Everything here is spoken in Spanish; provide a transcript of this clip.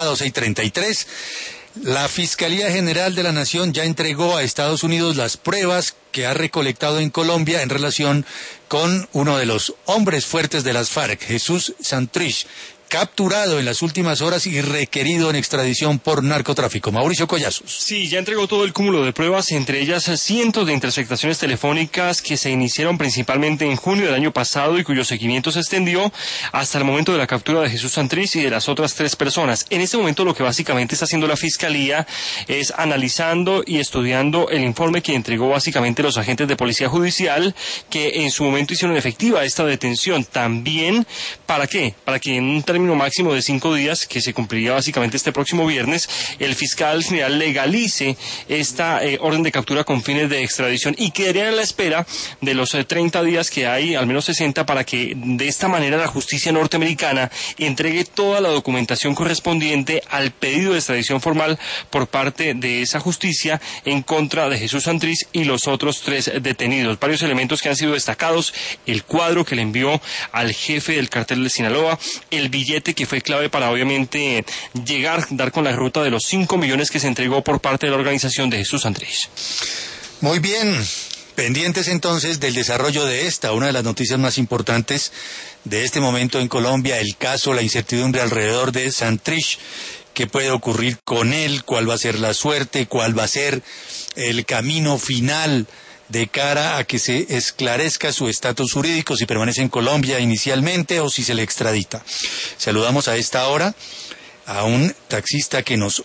12:33. La Fiscalía General de la Nación ya entregó a Estados Unidos las pruebas que ha recolectado en Colombia en relación con uno de los hombres fuertes de las FARC, Jesús Santrich, capturado en las últimas horas y requerido en extradición por narcotráfico. Mauricio Collazos. Sí, ya entregó todo el cúmulo de pruebas, entre ellas cientos de interceptaciones telefónicas que se iniciaron principalmente en junio del año pasado y cuyo seguimiento se extendió hasta el momento de la captura de Jesús Santrich y de las otras 3 personas. En este momento lo que básicamente está haciendo la Fiscalía es analizando y estudiando el informe que entregó básicamente los agentes de Policía Judicial que en su momento hicieron efectiva esta detención. También, ¿para qué? Para que en un término máximo de 5 días, que se cumpliría básicamente este próximo viernes, el fiscal general legalice esta orden de captura con fines de extradición y quedaría a la espera de los 30 días que hay, al menos 60, para que de esta manera la justicia norteamericana entregue toda la documentación correspondiente al pedido de extradición formal por parte de esa justicia en contra de Jesús Santrich y los otros 3 detenidos. Varios elementos que han sido destacados: el cuadro que le envió al jefe del cartel de Sinaloa, el billete que fue clave para obviamente dar con la ruta de los 5 millones que se entregó por parte de la organización de Jesús Santrich. Muy bien, pendientes entonces del desarrollo de una de las noticias más importantes de este momento en Colombia, el caso, la incertidumbre alrededor de Santrich. ¿Qué puede ocurrir con él? ¿Cuál va a ser la suerte? ¿Cuál va a ser el camino final de cara a que se esclarezca su estatus jurídico, si permanece en Colombia inicialmente o si se le extradita? Saludamos a esta hora a un taxista que nos